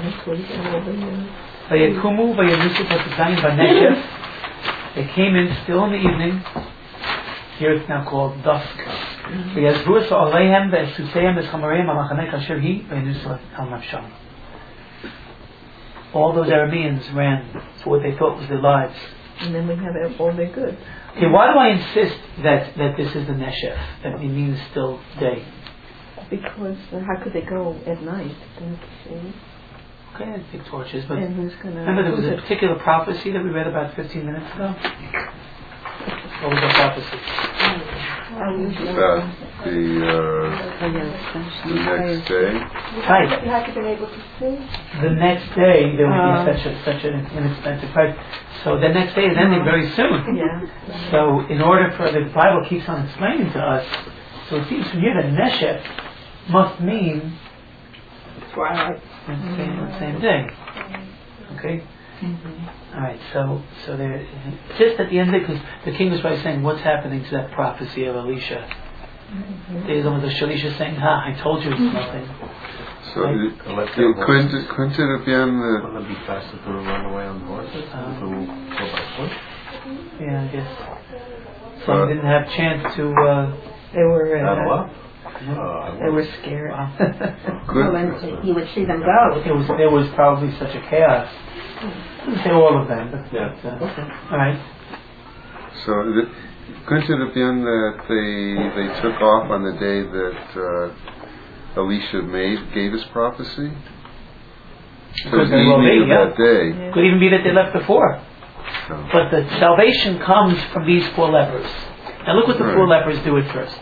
Vayekumu vayanusu pasukayim vaneshef. They came in still in the evening. Here it's now called dusk. Vayazvu sa'aleihem ve'esuseim v'schamarem amachaneh kasher hi vayanusu al nafsham. All those Arameans ran for what they thought was their lives. And then we have all their goods. Okay, why do I insist that, that this is the neshef? That it means still day? Because uh, how could they go at night? Okay, I take torches, but and who's gonna, remember there was who's a particular prophecy that we read about fifteen minutes ago? What was the prophecy? About the, uh, the next day. Right. You have to be able to see. The next day there would Uh, be such a such an inexpensive price. So the next day is ending very soon. Yeah. So in order for the Bible keeps on explaining to us, so it seems from here that neshef must mean twilight. The same, the same day. Okay? Mm-hmm. Alright, so so there, just at the end of it, because the king was probably saying, what's happening to that prophecy of Elisha? Mm-hmm. There's almost a Shalisha saying, ha, I told you it's nothing. So right? it, it, couldn't, it, couldn't it have been that... Wouldn't it be faster to run away on horses than to go by foot? Yeah, I guess. So uh, they didn't have chance to... Uh, they were... Uh, uh, what? No, they were scared. Well, then he would see them go. It was there was probably such a chaos. I didn't say all of them, but yeah. uh, okay. All right. So it, couldn't it have been that they they took off on the day that uh, Elisha made gave his prophecy? Could very well be, yeah. That day. Yeah. Could even be that they left before. So. But the salvation comes from these four lepers. Now look what the right. four lepers do at first.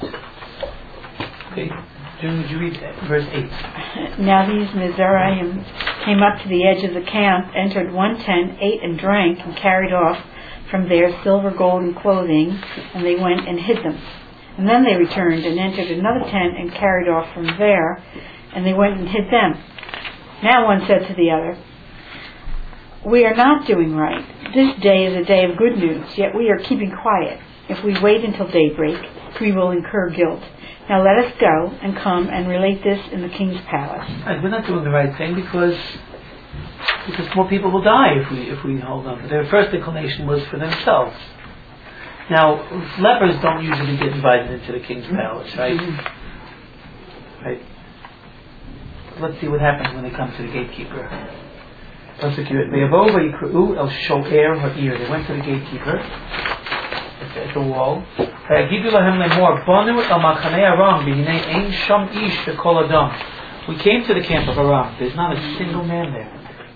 Okay, June, would you read that? Verse eight. Now these Mizraim came up to the edge of the camp, entered one tent, ate and drank, and carried off from there silver, gold, and clothing, and they went and hid them. And then they returned and entered another tent and carried off from there, and they went and hid them. Now one said to the other, we are not doing right. This day is a day of good news, yet we are keeping quiet. If we wait until daybreak, we will incur guilt. Now let us go and come and relate this in the king's palace. Right, we're not doing the right thing because because more people will die if we if we hold on. Their first inclination was for themselves. Now lepers don't usually get invited into the king's palace, right? Mm-hmm. Right. Let's see what happens when they come to the gatekeeper. They went to the gatekeeper at the wall. We came to the camp of Aram. There's not a single man there.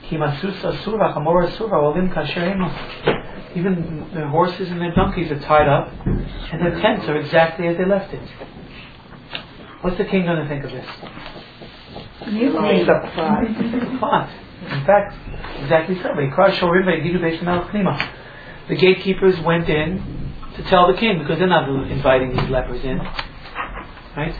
Even their horses and their donkeys are tied up, and their tents are exactly as they left it. What's the king going to think of this? You made up a plot. In fact, exactly so. The gatekeepers went in to tell the king, because they're not inviting these lepers in, right?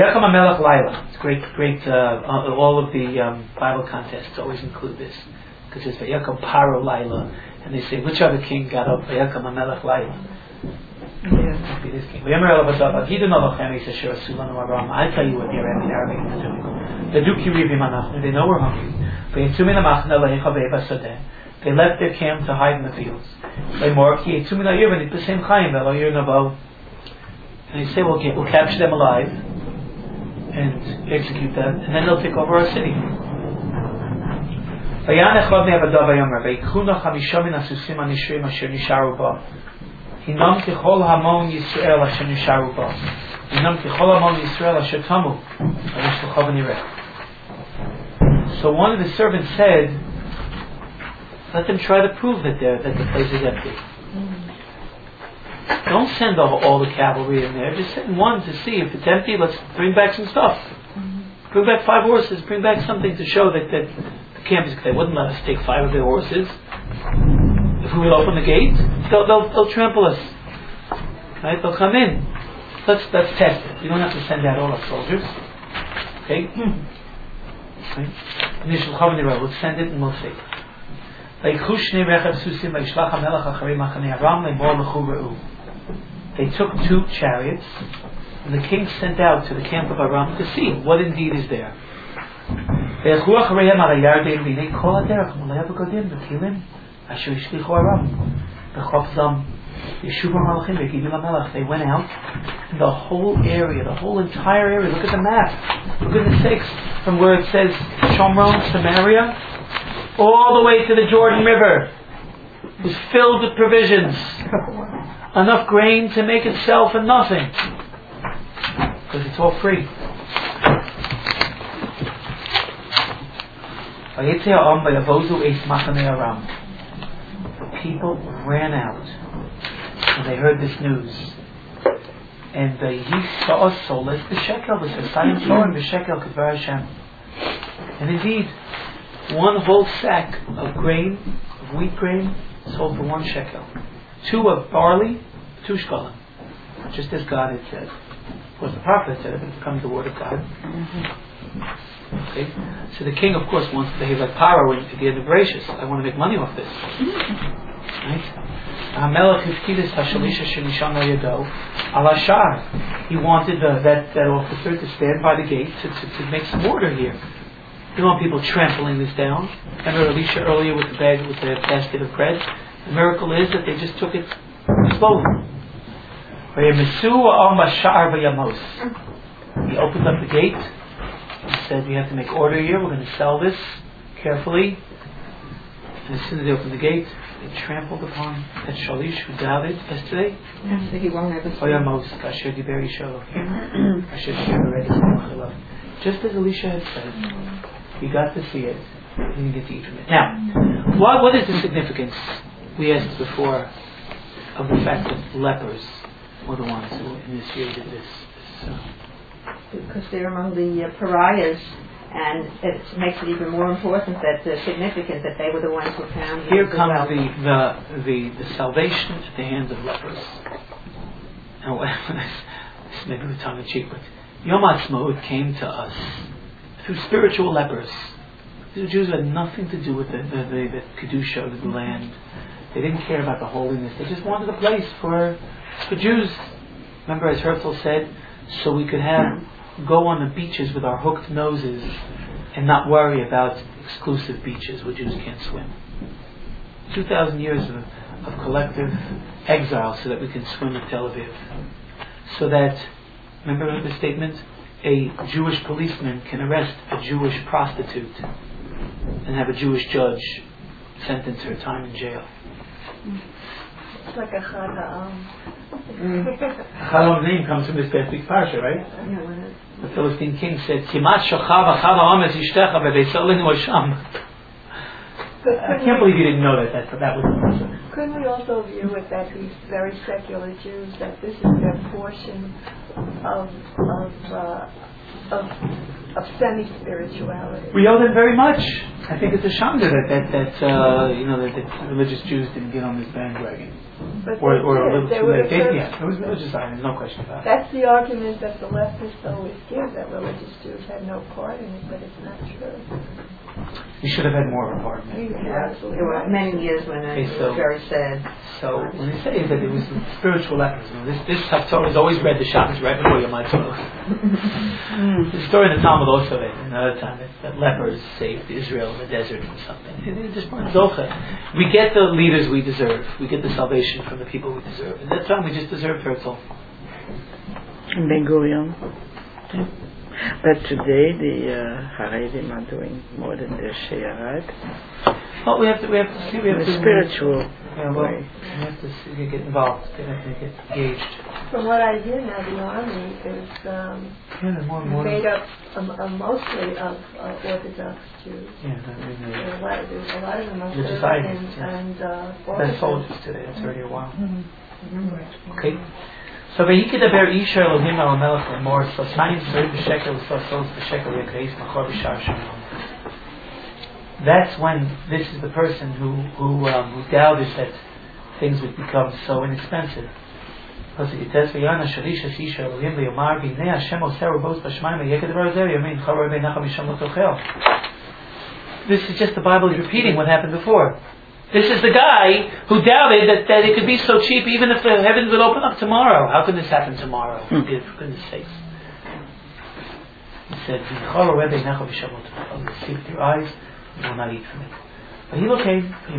It's great, great. Uh, all of the um, Bible contests always include this. because it's Vayakam Paro Laila, and they say which other king got up Vayakam Amelech Laila? Yeah, be this king. I'll tell you what the Arabic is doing. They know we're hungry. They left their camp to hide in the fields. And they say, well, okay, we'll capture them alive and execute them, and then they'll take over our city. Hinam kechol hamon Yisrael asher nisharu ba. Hinam kechol hamon Yisrael asher tamu. So one of the servants said, let them try to prove that they're, that the place is empty. Mm-hmm. Don't send all, all the cavalry in there. Just send one to see if it's empty. Let's bring back some stuff. Mm-hmm. Bring back five horses. Bring back something to show that, that the camp is. They wouldn't let us take five of their horses. If we would open the gate, they'll, they'll, they'll trample us. Right? They'll come in. Let's let's test it. You don't have to send out all our soldiers. Okay? Right? Let's send it and we'll see. They took two chariots, and the king sent out to the camp of Aram to see what indeed is there. They went out, and the whole area, the whole entire area, look at the map, look at the six, from where it says Shomron, Samaria, all the way to the Jordan River, was filled with provisions, enough grain to make itself and nothing, because it's all free. The people ran out and they heard this news. And the Yisrael sold the shekel, the Sasayim sold the shekel Kidvar Hashem. And indeed, one whole sack of grain, of wheat grain, sold for one shekel. Two of barley, two shekalim. Just as God had said. Of course, the prophet said it, but it becomes the word of God. Mm-hmm. Okay? So the king, of course, wants to behave like Paro and to be gracious. I want to make money off this. Right? He wanted uh, that, that officer to stand by the gate to, to, to make some order here. You don't want people trampling this down. Remember Elisha earlier with the bag, with the basket of bread? The miracle is that they just took it slowly. He opened up the gate. He said, we have to make order here. We're going to sell this carefully. And as soon as they opened the gate, they trampled upon that Shalish who doubted yesterday. Yes, so he won't ever see. Just as Elisha had said, he got to see it. He didn't get to eat from it. Now, what, what is the significance, we asked before, of the fact that lepers were the ones who initiated this? this uh, because they're among the uh, pariahs, and it makes it even more important that uh, significant that they were the ones who found. Here comes well. the, the the the salvation at the hands of lepers. And this may be tongue in cheek, but Yom Ha'atzmaut came to us through spiritual lepers. These Jews had nothing to do with the the, the, the kedusha of the land. They didn't care about the holiness. They just wanted a place for for Jews. Remember, as Herzl said, so we could have go on the beaches with our hooked noses and not worry about exclusive beaches where Jews can't swim. Two thousand years of, of collective exile so that we can swim at Tel Aviv. So that, remember the statement, a Jewish policeman can arrest a Jewish prostitute and have a Jewish judge sentence her time in jail. It's like a Chad Ha'am. Chalom's name comes from this past week's parsha, right? The Philistine king said, "Kimat shochava Chad Ha'am es ishtecha bebeitzelinu Hashem." I can't believe you didn't know that. That that was the person. Couldn't we also view it that these very secular Jews, that this is their portion of of uh, of, of semi-spirituality? We owe them very much. I think it's a shame that that that uh, you know that, that religious Jews didn't get on this bandwagon. But or, or a little they too late. They, first, yeah, it was religious items, no question about it. That's the argument that the leftists always give, that religious Jews had no part in it, but it's not true. We should have had more of a part in it. Yeah, there were many years when Okay, it so- was very sad. So when they say that it was spiritual lepers, you know, this this Haftorah is always read the Shabbos right before Yom HaTov. The story in the Talmud also read another time that, that lepers saved Israel in the desert or something. It is just one zocha. We get the leaders we deserve. We get the salvation from the people we deserve. And that time we just deserve Herzl. In Ben Gurion. But today the uh, Haredim are doing more than their share. Well, we have to we have to see we have The to spiritual Yeah, well, way. we have to see, get involved. They have to get engaged. From what I hear now, the army is um, Yeah, more and more. made up um, uh, mostly of uh, Orthodox Jews. Yeah, I mean, There's uh, a lot, there's a lot of them are The Serbian societies, and, yeah. and uh, best Orthodox. soldiers today. That's already a while. Okay. So Vayikedaber Isha Elohim El Melech Lemor So Smayim Soid B'Shekel So Sos B'Shekel Yekreis Machor B'Shar Shemon. That's when this is the person who who um, who doubted that things would become so inexpensive. Pasuk it says Vayana Shalisha Isha Elohim Le'Yomar B'Nei Hashem Oser Ubos B'Shmayim Vayikedaber Zer Yamin Chor Rebbe Nacham Yisham L'Tochel. This is just the Bible is repeating what happened before. This is the guy who doubted that, that it could be so cheap even if the heavens would open up tomorrow. How can this happen tomorrow? For goodness sakes. He said, "You see with your eyes, you will not eat from it." But he came, you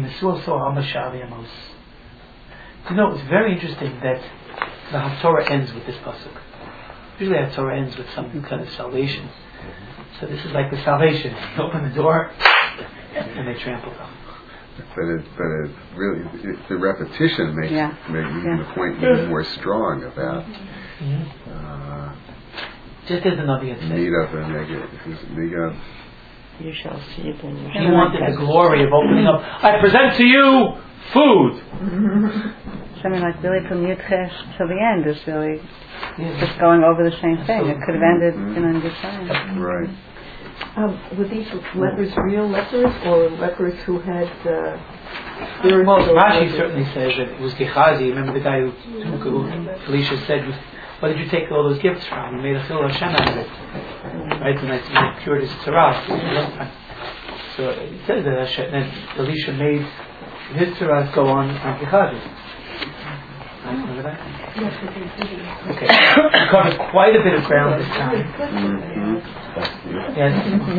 know, it's very interesting that the Haftorah ends with this pasuk. Usually the Haftorah ends with some kind of salvation. So this is like the salvation. You open the door, and they trample them. But it, but it really, it, the repetition makes Yeah. make even Yeah. the point even more strong about Mm-hmm. uh, Just as the Navi had said. need of a negative. You shall see it and you He shall wanted not the glory of opening up. I present to you food. Something like really from Yudchesh till the end is really Yeah. just going over the same thing. It could have ended you know, in good time. Right. Um, were these lepers real lepers or lepers who had uh, spiritual Well, Rashi lepers? certainly says that it was Gehazi. Remember the guy who, who Elisha said, "What did you take all those gifts from? You made a chil Hashem out of it." Right, and I cured his tzarah. So it says that Hashem, that Elisha made his tzarah go on on Gehazi. Right, remember that? Okay, we covered quite a bit of ground this time. Mm-hmm. Yes.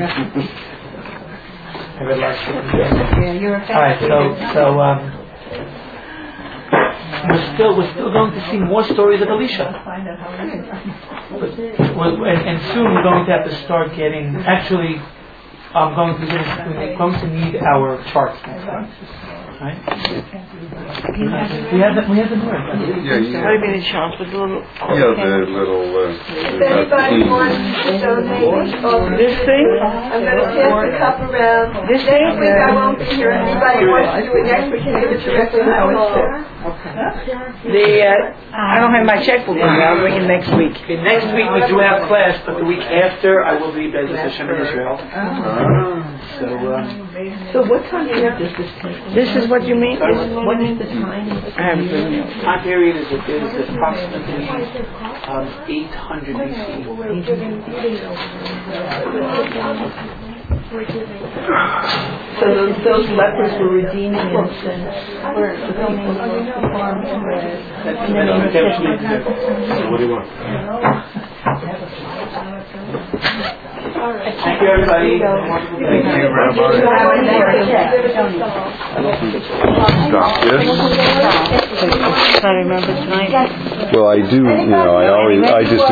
I read last week. Yeah, you're a All right, so so um, we're still we're still going to see more stories of Elisha, but, we're, and, and soon we're going to have to start getting. Actually, I'm going to we're going to need our charts next time. Right? We have the, we have the word. Yeah, yeah. Maybe the chance with a little. Yeah, the little. Uh, If anybody wants to donate or This thing? I'm going to pass the cup around. This Next thing? week I won't be here. If anybody wants to do it next week, give it directly to Howard. The uh, I don't have my checkbook with me. I'll bring it next week. Okay, next week we do have class, but the week after I will be Bezos Hashem in Israel. So, uh, So what time period does this take? This is what you mean? What is the time? I have it with me. time period is, is approximately um, eight hundred B C. So those, those lepers were redeeming in a sense. Were the people who were farmed and That's redemption. So what do you want? Thank you, everybody. Thank you, Rabbi. Stop this. I remember tonight. Well, I do. You know, I always. I just.